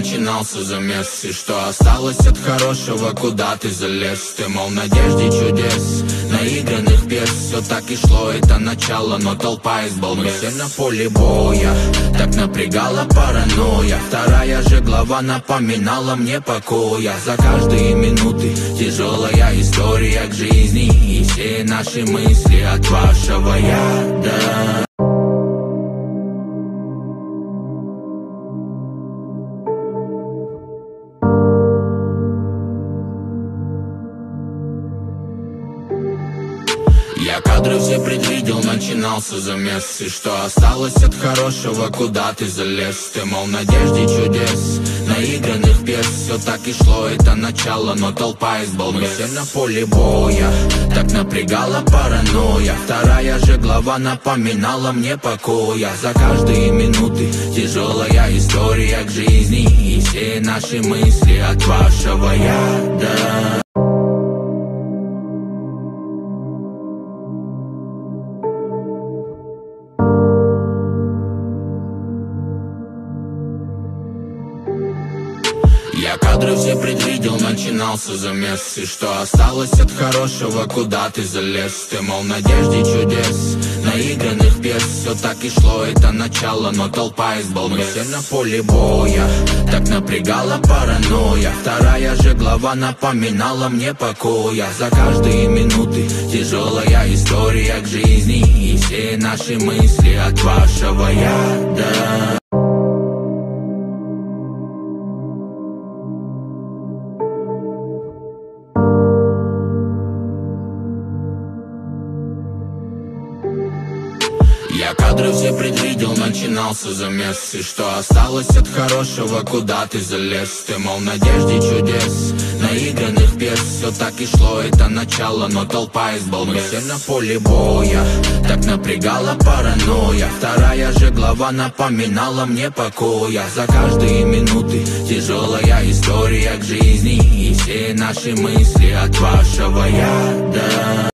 начинался замес. И что осталось от хорошего, куда ты залез? Ты, мол, в надежде чудес, наигранных пьес. Все так и шло, это начало, но толпа из балбес. Все на поле боя, так напрягала паранойя. Вторая же глава напоминала мне покоя. За каждые минуты тяжелая история к жизни, и все наши мысли от вашего яда. Я кадры все предвидел, начинался замес. И что осталось от хорошего, куда ты залез? Ты, мол, в надежде чудес, наигранных пьес. Все так и шло, это начало, но толпа из балбес. Все на поле боя, так напрягала паранойя. Вторая же глава напоминала мне покоя. За каждые минуты тяжелая история к жизни, и все наши мысли от вашего яда. Я кадры все предвидел, начинался замес. И что осталось от хорошего, куда ты залез? Ты, мол, в надежде чудес, наигранных пьес. Все так и шло, это начало, но толпа из балбес. Все на поле боя, так напрягала паранойя. Вторая же глава напоминала мне покоя. За каждые минуты тяжелая история к жизни, и все наши мысли от вашего яда. Я кадры все предвидел, начинался замес. И что осталось от хорошего, куда ты залез? Ты, мол, в надежде чудес, наигранных пьес. Все так и шло, это начало, но толпа из балбес. Все на поле боя, так напрягала паранойя. Вторая же глава напоминала мне покоя. За каждые минуты тяжелая история к жизни, и все наши мысли от вашего яда.